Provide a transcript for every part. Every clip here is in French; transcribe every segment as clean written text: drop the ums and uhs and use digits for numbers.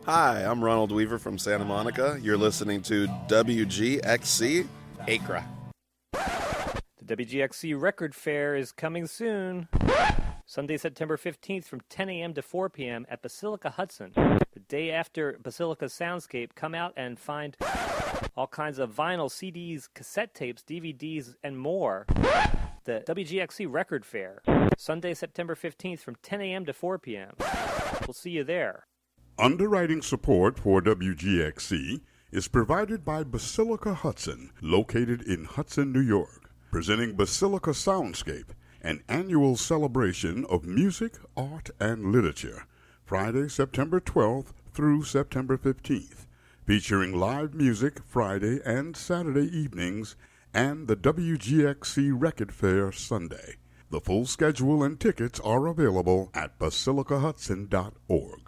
Hi, I'm Ronald Weaver from Santa Monica. You're listening to WGXC Acra. The WGXC Record Fair is coming soon. Sunday, September 15th from 10 a.m. to 4 p.m. at Basilica Hudson. The day after Basilica Soundscape, come out and find all kinds of vinyl, CDs, cassette tapes, DVDs, and more. The WGXC Record Fair. Sunday, September 15th from 10 a.m. to 4 p.m. We'll see you there. Underwriting support for WGXC is provided by Basilica Hudson, located in Hudson, New York, presenting Basilica Soundscape, an annual celebration of music, art, and literature, Friday, September 12th through September 15th, featuring live music Friday and Saturday evenings and the WGXC Record Fair Sunday. The full schedule and tickets are available at basilicahudson.org.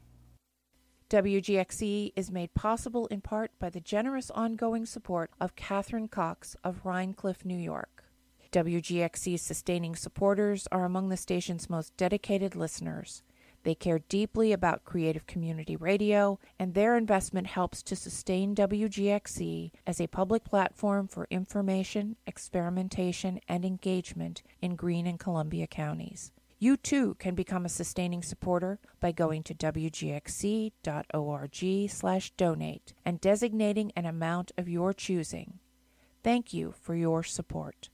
WGXC is made possible in part by the generous ongoing support of Catherine Cox of Rhinecliff, New York. WGXC's sustaining supporters are among the station's most dedicated listeners. They care deeply about creative community radio, and their investment helps to sustain WGXC as a public platform for information, experimentation, and engagement in Greene and Columbia counties. You too can become a sustaining supporter by going to wgxc.org/donate and designating an amount of your choosing. Thank you for your support.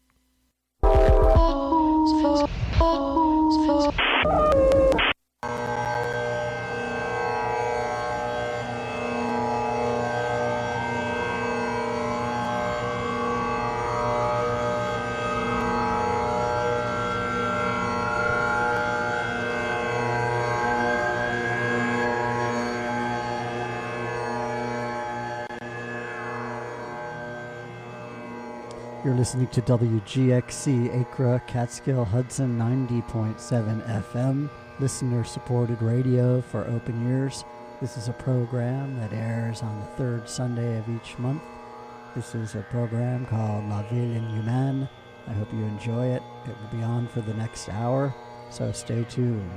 You're listening to WGXC Acra Catskill Hudson 90.7 FM, listener-supported radio for open ears. This is a program that airs on the third Sunday of each month. This is a program called La Ville Inhumaine. I hope you enjoy it. It will be on for the next hour, so stay tuned.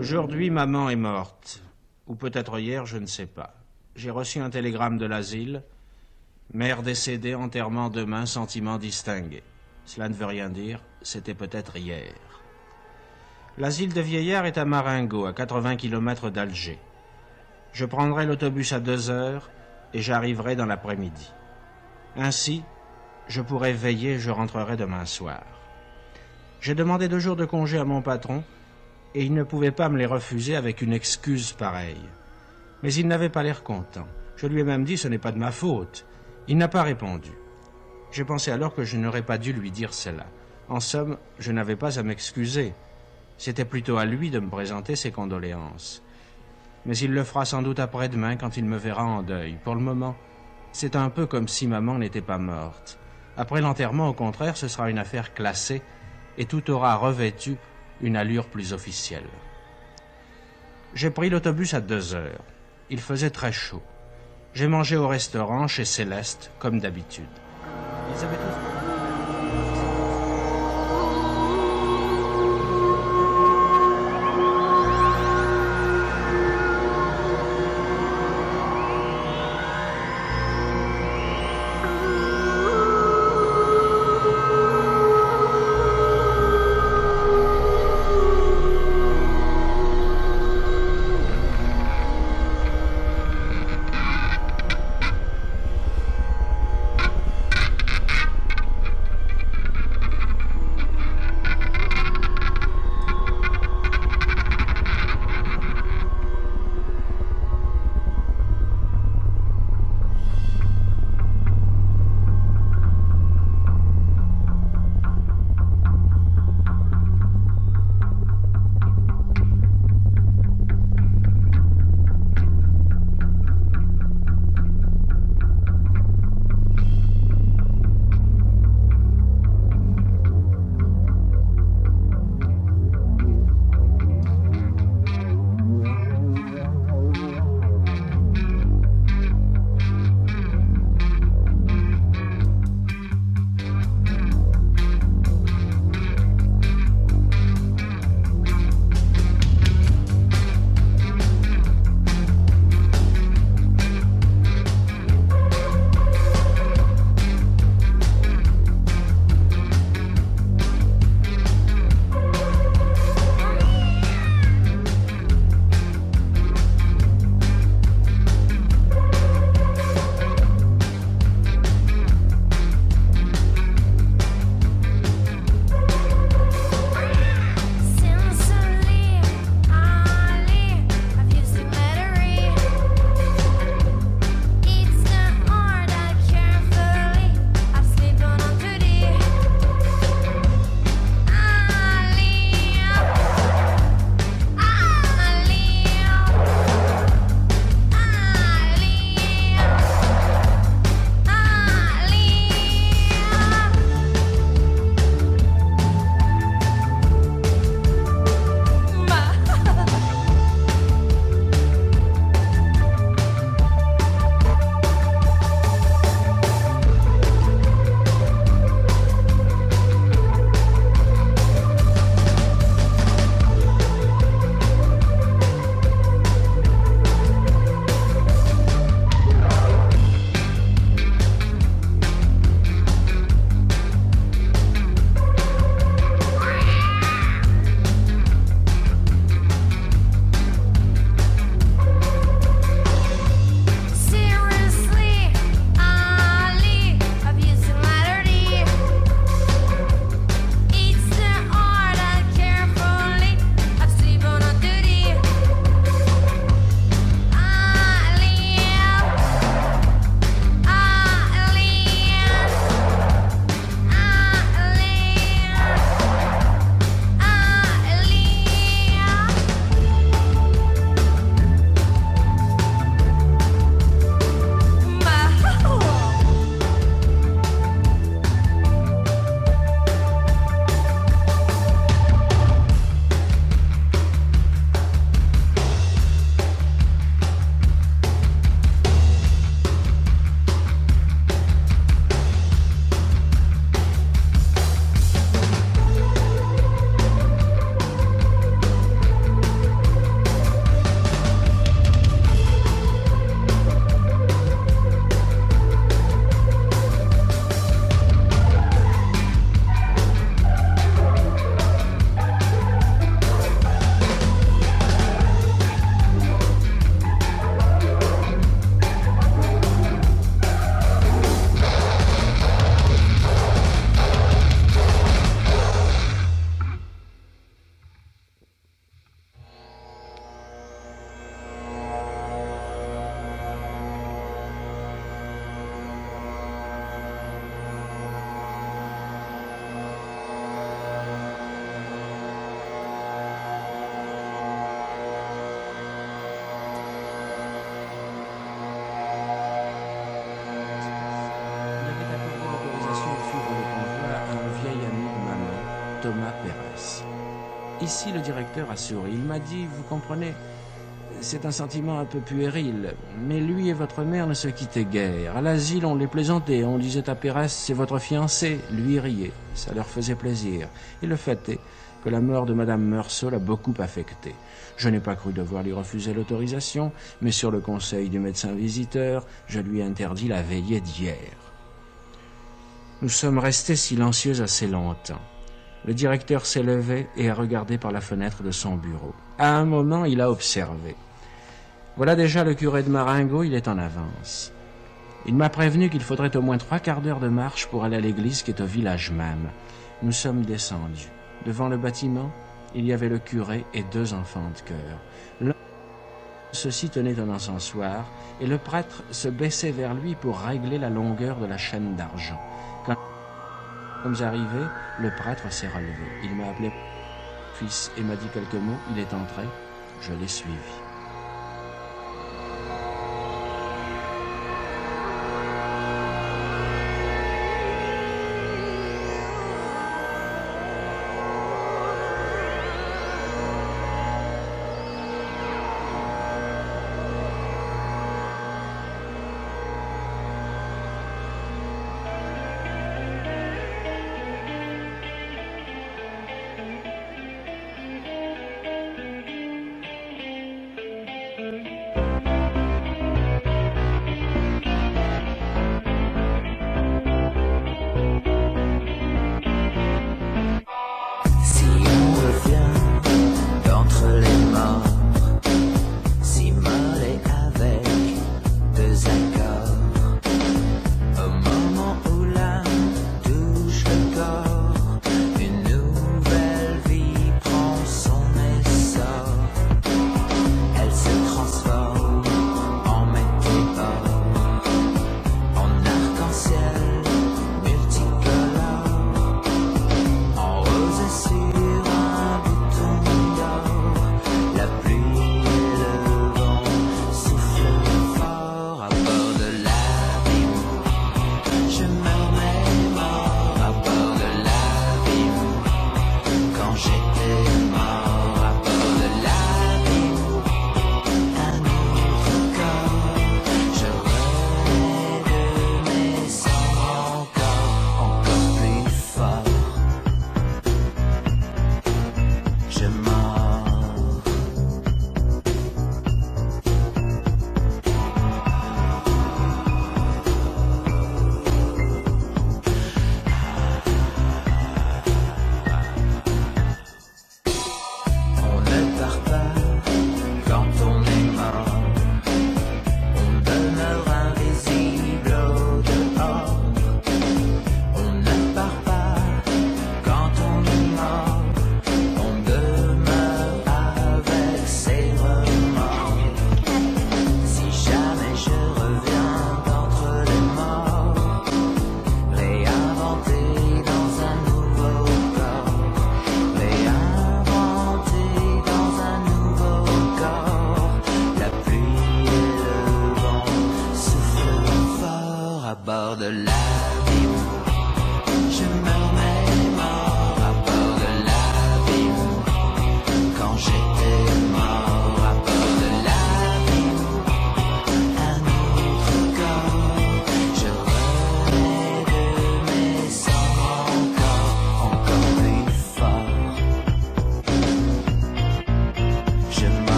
Aujourd'hui, maman est morte. Ou peut-être hier, je ne sais pas. J'ai reçu un télégramme de l'asile. Mère décédée, enterrement demain, sentiment distingué. Cela ne veut rien dire, c'était peut-être hier. L'asile de vieillards est à Marengo, à 80 km d'Alger. Je prendrai l'autobus à 2h et j'arriverai dans l'après-midi. Ainsi, je pourrai veiller et je rentrerai demain soir. J'ai demandé 2 jours de congé à mon patron et il ne pouvait pas me les refuser avec une excuse pareille. Mais il n'avait pas l'air content. Je lui ai même dit « ce n'est pas de ma faute ». Il n'a pas répondu. J'ai pensé alors que je n'aurais pas dû lui dire cela. En somme, je n'avais pas à m'excuser. C'était plutôt à lui de me présenter ses condoléances. Mais il le fera sans doute après-demain quand il me verra en deuil. Pour le moment, c'est un peu comme si maman n'était pas morte. Après l'enterrement, au contraire, ce sera une affaire classée et tout aura revêtu une allure plus officielle. J'ai pris l'autobus à 2h. Il faisait très chaud. J'ai mangé au restaurant chez Céleste, comme d'habitude. Ils avaient tous... Thomas Pérez. Ici, le directeur a souri. Il m'a dit, vous comprenez, c'est un sentiment un peu puéril, mais lui et votre mère ne se quittaient guère. À l'asile, on les plaisantait, on disait à Pérez, c'est votre fiancé. Lui riait, ça leur faisait plaisir. Et le fait est que la mort de Madame Meursault l'a beaucoup affecté. Je n'ai pas cru devoir lui refuser l'autorisation, mais sur le conseil du médecin visiteur, je lui ai interdit la veillée d'hier. Nous sommes restés silencieux assez longtemps. Le directeur s'est levé et a regardé par la fenêtre de son bureau. À un moment, il a observé. Voilà déjà le curé de Marengo, il est en avance. Il m'a prévenu qu'il faudrait au moins 3/4 d'heure de marche pour aller à l'église qui est au village même. Nous sommes descendus. Devant le bâtiment, il y avait le curé et 2 enfants de chœur. L'un ceux-ci tenait un encensoir et le prêtre se baissait vers lui pour régler la longueur de la chaîne d'argent. Quand nous sommes arrivés, le prêtre s'est relevé. Il m'a appelé fils et m'a dit quelques mots. Il est entré. Je l'ai suivi.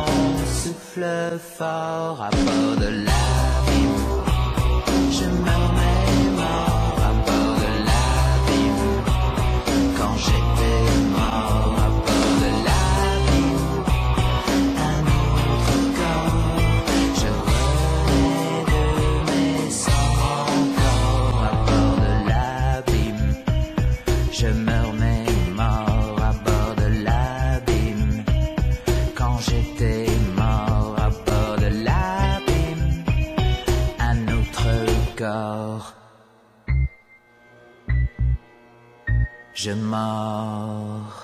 fort à bord de l'abîme. Je me regard. Je mords.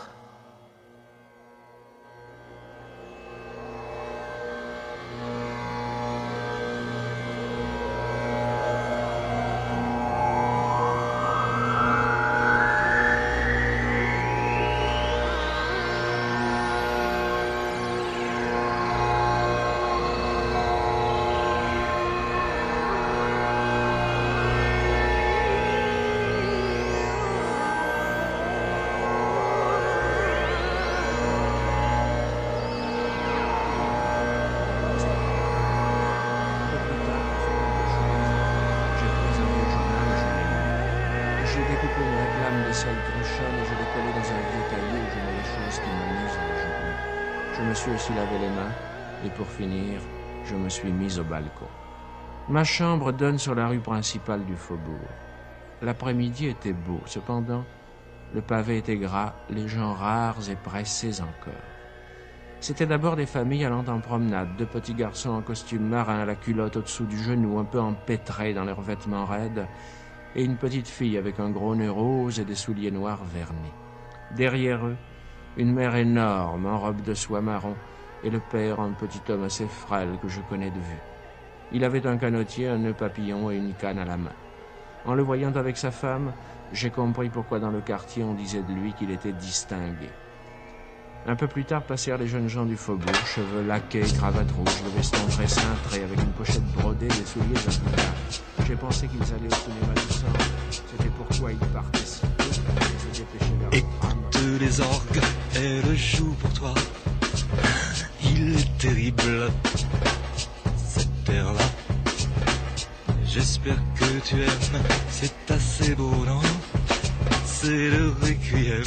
Je me suis aussi lavé les mains et pour finir, je me suis mis au balcon. Ma chambre donne sur la rue principale du faubourg. L'après-midi était beau, cependant, le pavé était gras, les gens rares et pressés encore. C'étaient d'abord des familles allant en promenade, 2 petits garçons en costume marin, la culotte au-dessous du genou, un peu empêtrés dans leurs vêtements raides, et une petite fille avec un gros nez rose et des souliers noirs vernis. Derrière eux, une mère énorme en robe de soie marron et le père, un petit homme assez frêle que je connais de vue. Il avait un canotier, un nœud papillon et une canne à la main. En le voyant avec sa femme, j'ai compris pourquoi dans le quartier on disait de lui qu'il était distingué. Un peu plus tard passèrent les jeunes gens du faubourg, cheveux laqués, cravate rouge, le veston très cintré avec une pochette brodée, des souliers à boutons. J'ai pensé qu'ils allaient au cinéma du centre. C'était pourquoi ils partaient si peu et se dépêchaient vers le tram. Écoute les orgues, elles jouent pour toi. Il est terrible, cette air-là. J'espère que tu aimes, c'est assez beau, non? C'est le requiem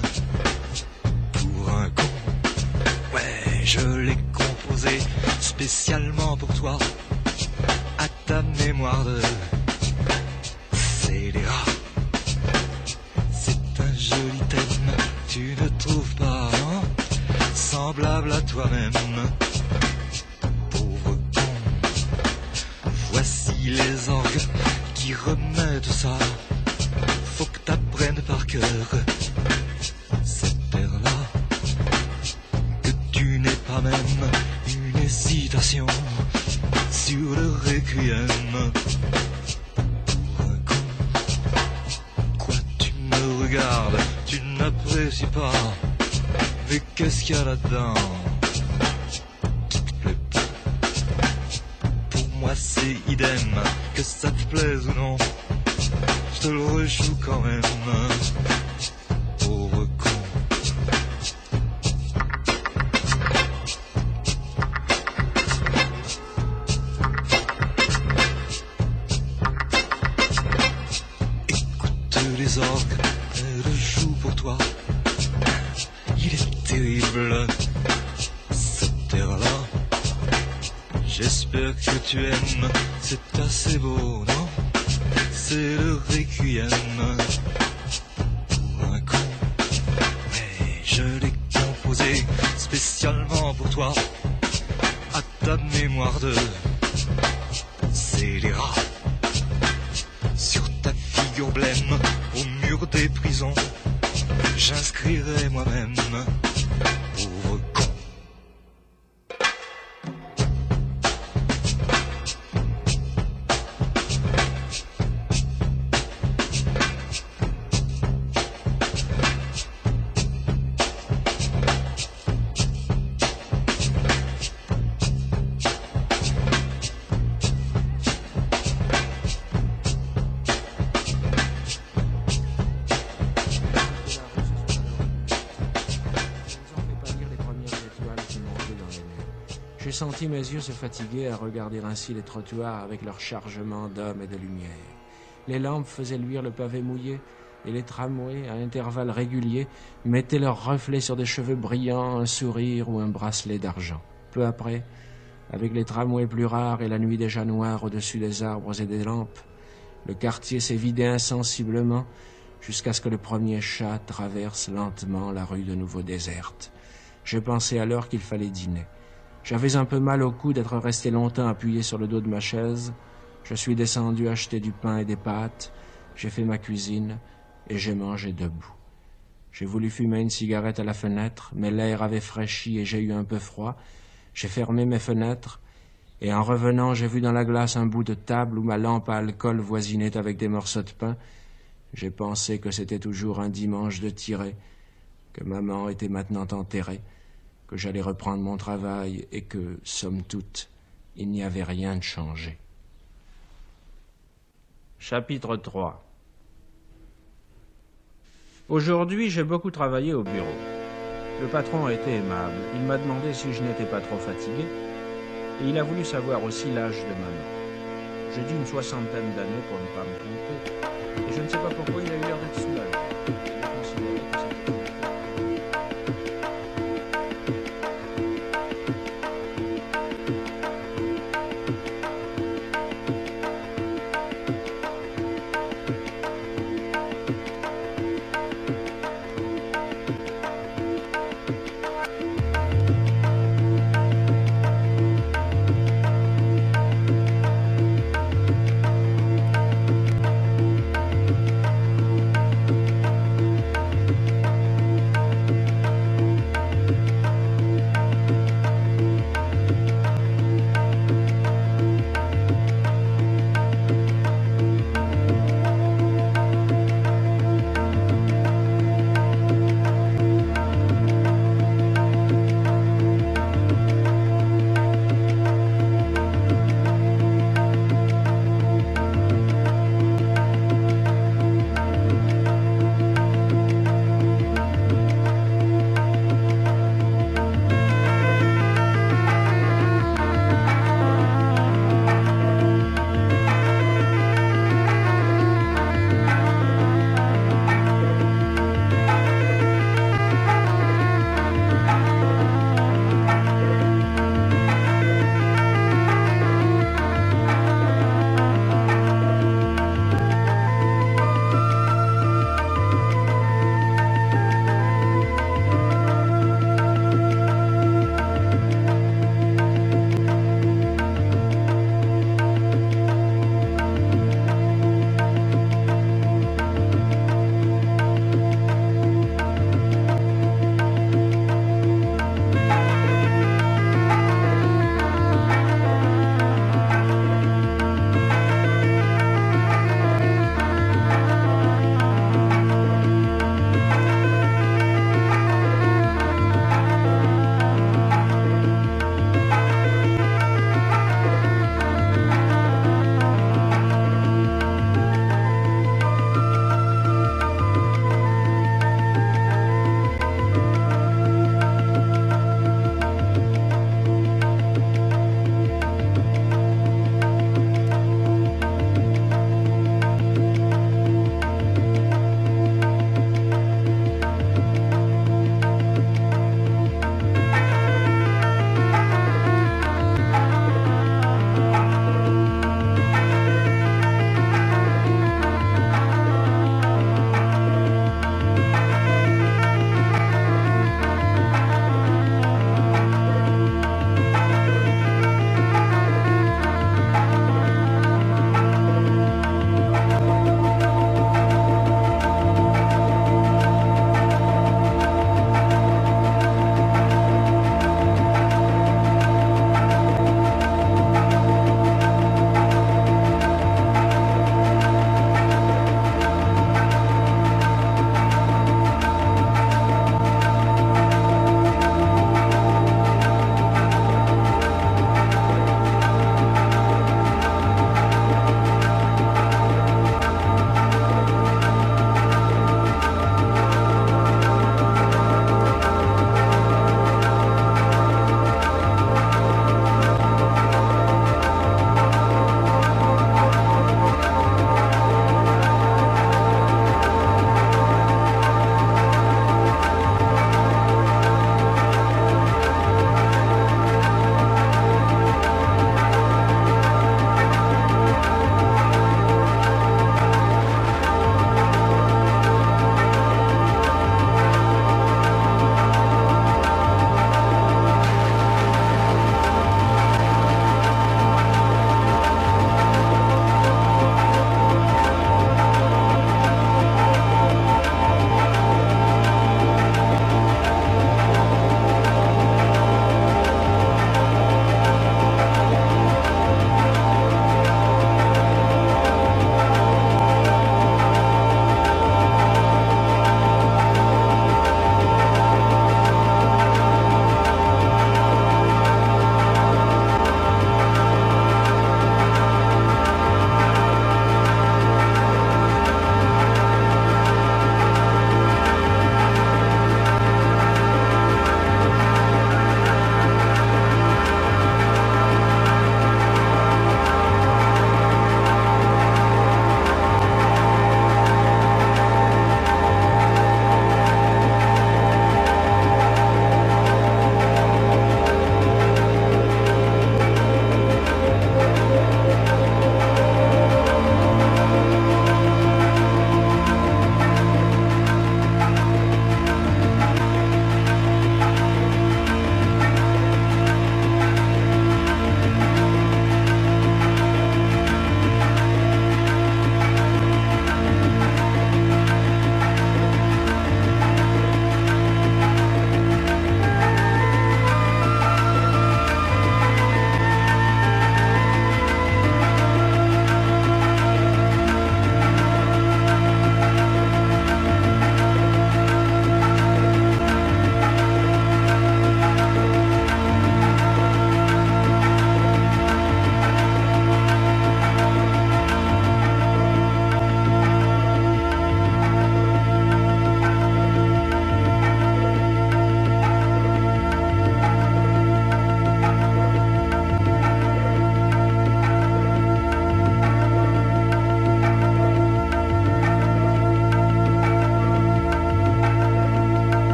pour un con. Ouais, je l'ai composé spécialement pour toi, à ta mémoire de scélérat. C'est un joli thème, tu ne trouves pas, non? Semblable à toi-même, pauvre con. Voici les orgues qui remettent ça. Faut que t'apprennes par cœur cette terre-là, que tu n'aies pas même une hésitation sur le requiem pour un con. Quoi, tu me regardes, tu n'apprécies pas. Mais qu'est-ce qu'il y a là-dedans qui te plaît pas? Pour moi c'est idem, que ça te plaise ou non, je te le rejoue quand même, pauvre con. Écoute les orgues, elles jouent pour toi. Il est terrible, cette terre-là. J'espère que tu aimes, c'est assez beau, non? C'est le requiem pour un con. Mais je l'ai composé spécialement pour toi, à ta mémoire de scélérat. Sur ta figure blême, au mur des prisons, j'inscrirai moi-même, pauvre con. J'ai senti mes yeux se fatiguer à regarder ainsi les trottoirs avec leur chargement d'hommes et de lumière. Les lampes faisaient luire le pavé mouillé et les tramways, à intervalles réguliers, mettaient leurs reflets sur des cheveux brillants, un sourire ou un bracelet d'argent. Peu après, avec les tramways plus rares et la nuit déjà noire au-dessus des arbres et des lampes, le quartier s'est vidé insensiblement jusqu'à ce que le premier chat traverse lentement la rue de nouveau déserte. J'ai pensé alors qu'il fallait dîner. J'avais un peu mal au cou d'être resté longtemps appuyé sur le dos de ma chaise. Je suis descendu acheter du pain et des pâtes, j'ai fait ma cuisine et j'ai mangé debout. J'ai voulu fumer une cigarette à la fenêtre, mais l'air avait fraîchi et j'ai eu un peu froid. J'ai fermé mes fenêtres et en revenant, j'ai vu dans la glace un bout de table où ma lampe à alcool voisinait avec des morceaux de pain. J'ai pensé que c'était toujours un dimanche de tirée, que maman était maintenant enterrée, que j'allais reprendre mon travail et que, somme toute, il n'y avait rien de changé. Chapitre 3. Aujourd'hui, j'ai beaucoup travaillé au bureau. Le patron a été aimable. Il m'a demandé si je n'étais pas trop fatigué et il a voulu savoir aussi l'âge de maman. J'ai dit une 60aine d'années pour ne pas me tromper et je ne sais pas pourquoi il a eu l'air d'être soulagé. Il a considéré que c'était...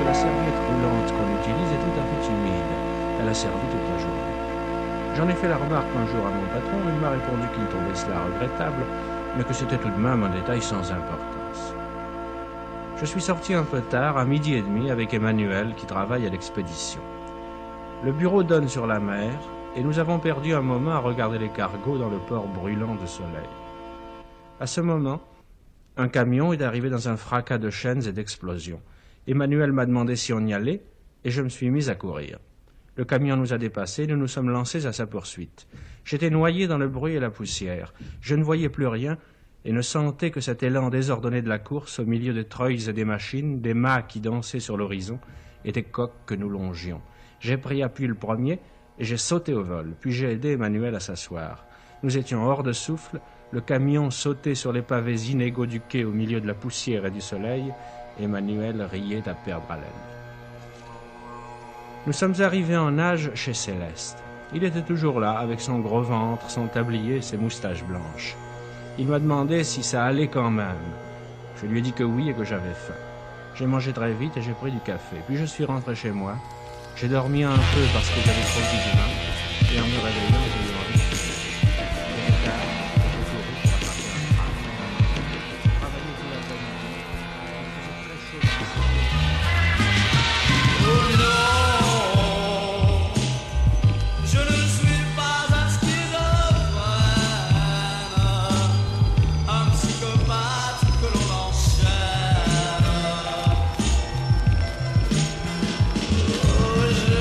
la serviette roulante qu'on utilise est tout à fait humide. Elle a servi toute la journée. J'en ai fait la remarque un jour à mon patron. Il m'a répondu qu'il trouvait cela regrettable, mais que c'était tout de même un détail sans importance. Je suis sorti un peu tard, à 12h30, avec Emmanuel, qui travaille à l'expédition. Le bureau donne sur la mer, et nous avons perdu un moment à regarder les cargos dans le port brûlant de soleil. À ce moment, un camion est arrivé dans un fracas de chaînes et d'explosions. Emmanuel m'a demandé si on y allait, et je me suis mis à courir. Le camion nous a dépassés, et nous nous sommes lancés à sa poursuite. J'étais noyé dans le bruit et la poussière. Je ne voyais plus rien, et ne sentais que cet élan désordonné de la course au milieu des treuils et des machines, des mâts qui dansaient sur l'horizon, et des coques que nous longions. J'ai pris appui le premier, et j'ai sauté au vol, puis j'ai aidé Emmanuel à s'asseoir. Nous étions hors de souffle, le camion sautait sur les pavés inégaux du quai au milieu de la poussière et du soleil, et Emmanuel riait à perdre haleine. Nous sommes arrivés en nage chez Céleste. Il était toujours là, avec son gros ventre, son tablier et ses moustaches blanches. Il m'a demandé si ça allait quand même. Je lui ai dit que oui et que j'avais faim. J'ai mangé très vite et j'ai pris du café. Puis je suis rentré chez moi. J'ai dormi un peu parce que j'avais trop de demain. Et en me réveillant, j'ai eu envie de fumer. J'étais tard, j'ai couru pour attraper un train. J'ai travaillé tout l'après-midi. Il faisait très chaud. Je ne suis pas un schizophrène, un psychopathe que l'on enchaîne. Oh, je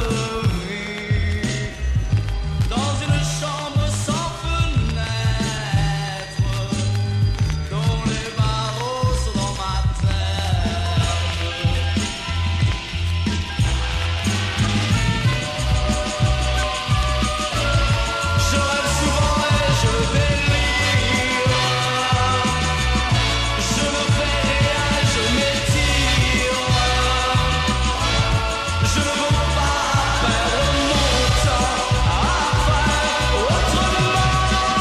vis dans une chambre sans fenêtre, dont les barreaux sont dans ma tête. Je rêve souvent et je délire. Je ne fais rien, je m'étire. Je ne veux pas perdre mon temps à faire autrement.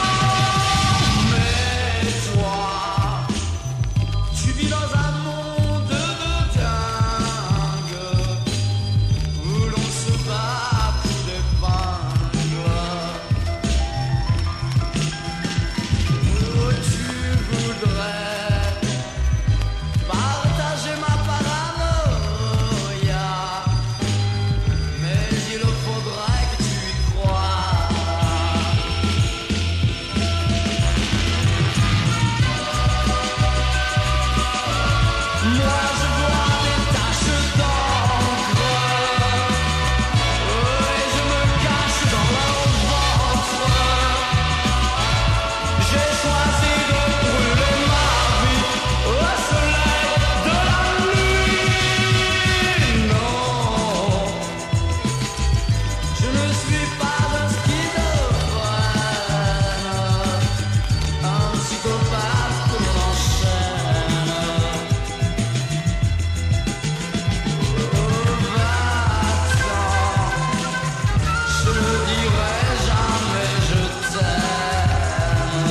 Mais toi, tu vis dans un monde de dingue où l'on se bat à coups d'épingle. Où tu voudrais partager ma paranoïa, mais il faudrait que tu y crois. Moi je vois des taches d'encre, et je me cache dans leur ventre. J'ai choisi de brûler ma vie au soleil de la nuit. Non, je ne suis pas un schizophrène, un psychopathe que l'on enchaîne. Je ne dirai jamais je t'aime.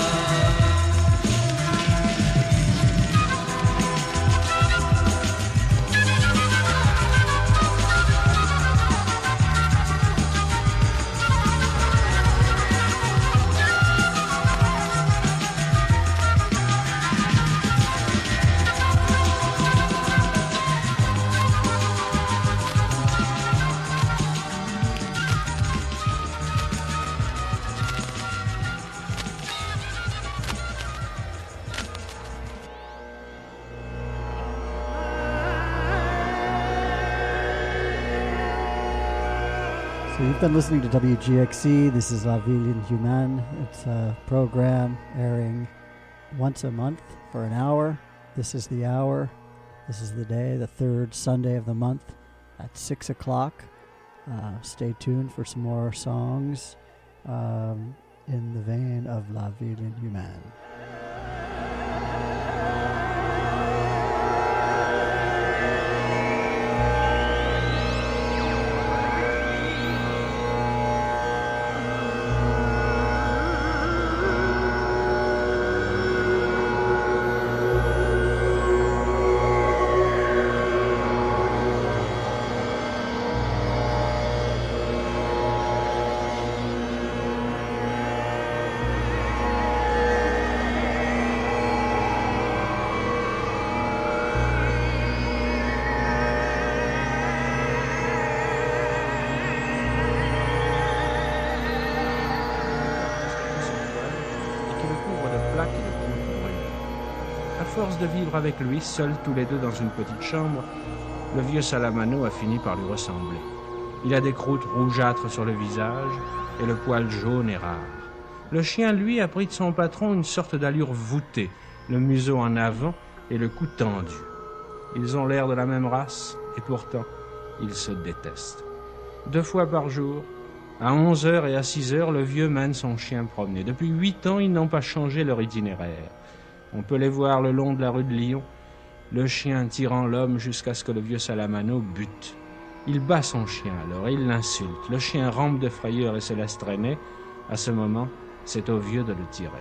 So you've been listening to WGXC. This is La Ville Inhumaine. It's a program airing once a month for an hour. This is the hour. This is the day, the third Sunday of the month at 6 o'clock. Stay tuned for some more songs in the vein of La Ville Inhumaine. force de vivre avec lui, seuls tous les deux dans une petite chambre, le vieux Salamano a fini par lui ressembler. Il a des croûtes rougeâtres sur le visage et le poil jaune et rare. Le chien, lui, a pris de son patron une sorte d'allure voûtée, le museau en avant et le cou tendu. Ils ont l'air de la même race et pourtant, ils se détestent. 2 fois par jour, à 11h et à 6h, le vieux mène son chien promener. Depuis 8 ans, ils n'ont pas changé leur itinéraire. On peut les voir le long de la rue de Lyon, le chien tirant l'homme jusqu'à ce que le vieux Salamano bute. Il bat son chien alors et il l'insulte. Le chien rampe de frayeur et se laisse traîner. À ce moment, c'est au vieux de le tirer.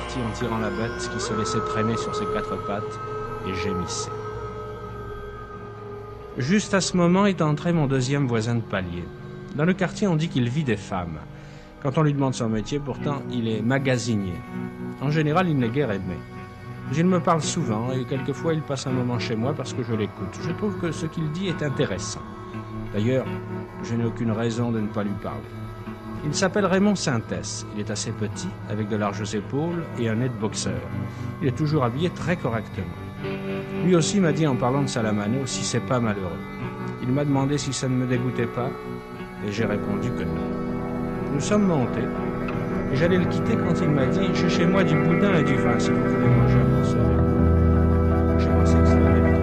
parti en tirant la bête qui se laissait traîner sur ses quatre pattes et gémissait. Juste à ce moment est entré mon deuxième voisin de palier. Dans le quartier, on dit qu'il vit des femmes. Quand on lui demande son métier, pourtant, il est magasinier. En général, il n'est guère aimé. Il me parle souvent et quelquefois il passe un moment chez moi parce que je l'écoute. Je trouve que ce qu'il dit est intéressant. D'ailleurs, je n'ai aucune raison de ne pas lui parler. Il s'appelle Raymond Sintès. Il est assez petit, avec de larges épaules et un nez de boxeur. Il est toujours habillé très correctement. Lui aussi m'a dit en parlant de Salamano si c'est pas malheureux. Il m'a demandé si ça ne me dégoûtait pas et j'ai répondu que non. Nous sommes montés et j'allais le quitter quand il m'a dit « J'ai chez moi du boudin et du vin si vous voulez manger un morceau. » J'ai pensé que ça allait être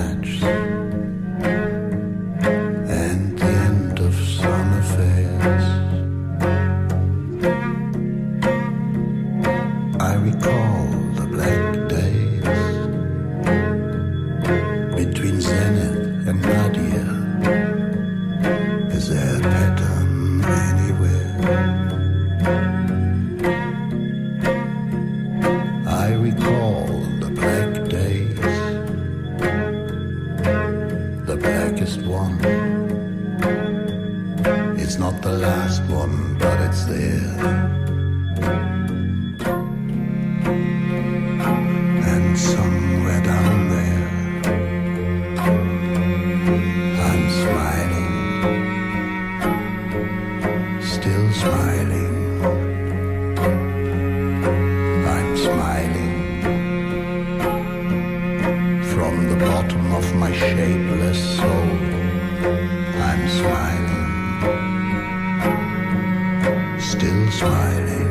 match and the end of some affairs. I recall the black days between Zenith and Nadia. Is there a pattern anywhere? I recall the black days, the blackest one. It's not the last one, but it's there. And somewhere down there, I'm smiling, still smiling. I'm smiling from the bottom of my shapeless soul. I'm smiling, still smiling.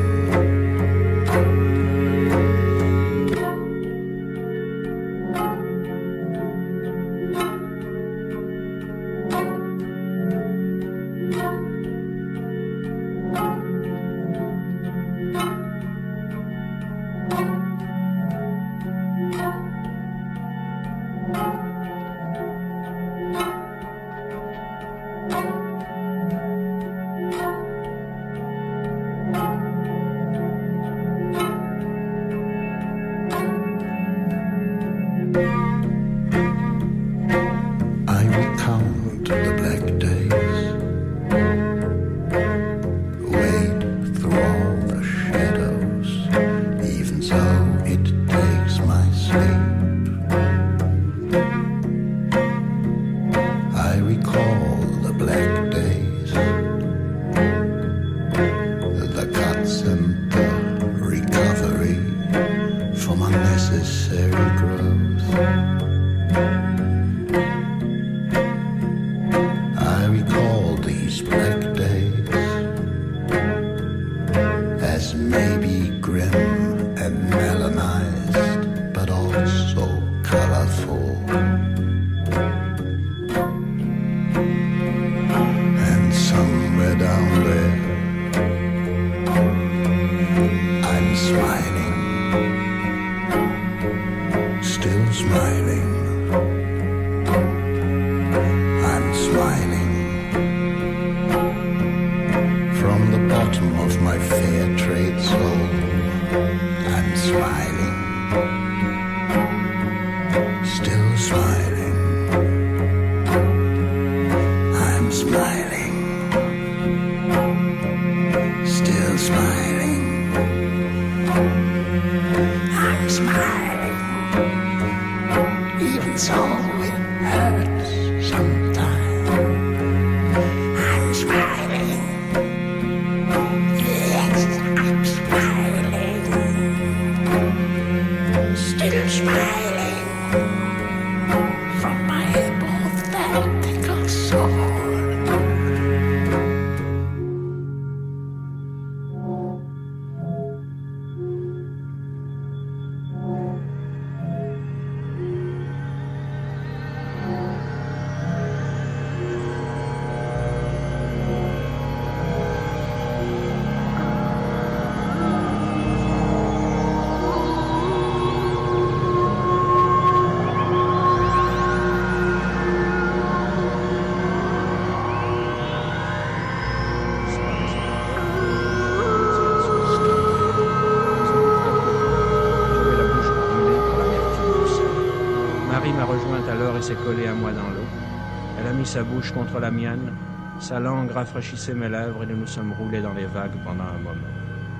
S'est collée à moi dans l'eau. Elle a mis sa bouche contre la mienne, sa langue rafraîchissait mes lèvres et nous nous sommes roulés dans les vagues pendant un moment.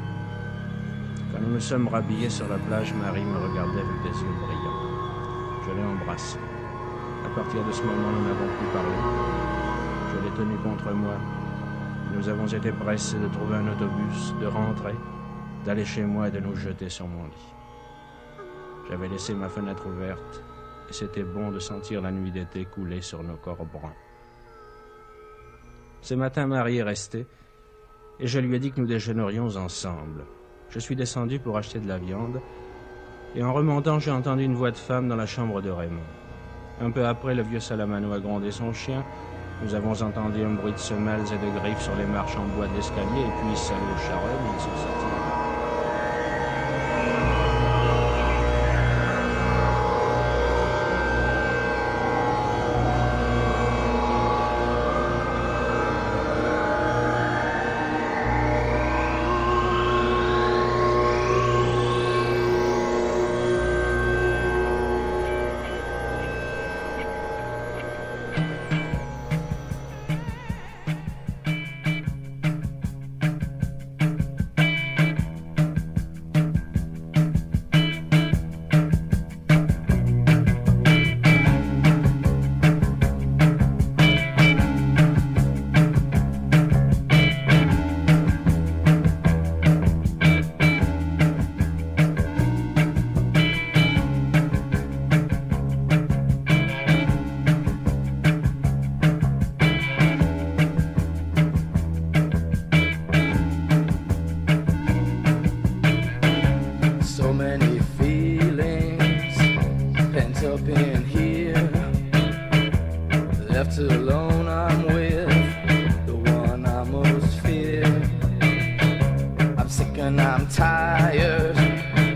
Quand nous nous sommes rhabillés sur la plage, Marie me regardait avec des yeux brillants. Je l'ai embrassée. À partir de ce moment, nous n'avons plus parlé. Je l'ai tenue contre moi. Nous avons été pressés de trouver un autobus, de rentrer, d'aller chez moi et de nous jeter sur mon lit. J'avais laissé ma fenêtre ouverte. Et c'était bon de sentir la nuit d'été couler sur nos corps bruns. Ce matin, Marie est restée, et je lui ai dit que nous déjeunerions ensemble. Je suis descendu pour acheter de la viande, et en remontant, j'ai entendu une voix de femme dans la chambre de Raymond. Un peu après, le vieux Salamano a grondé son chien. Nous avons entendu un bruit de semelles et de griffes sur les marches en bois de l'escalier, et puis, salaud charogne, ils sont sortis.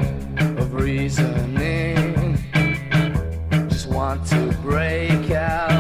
Just want to break out.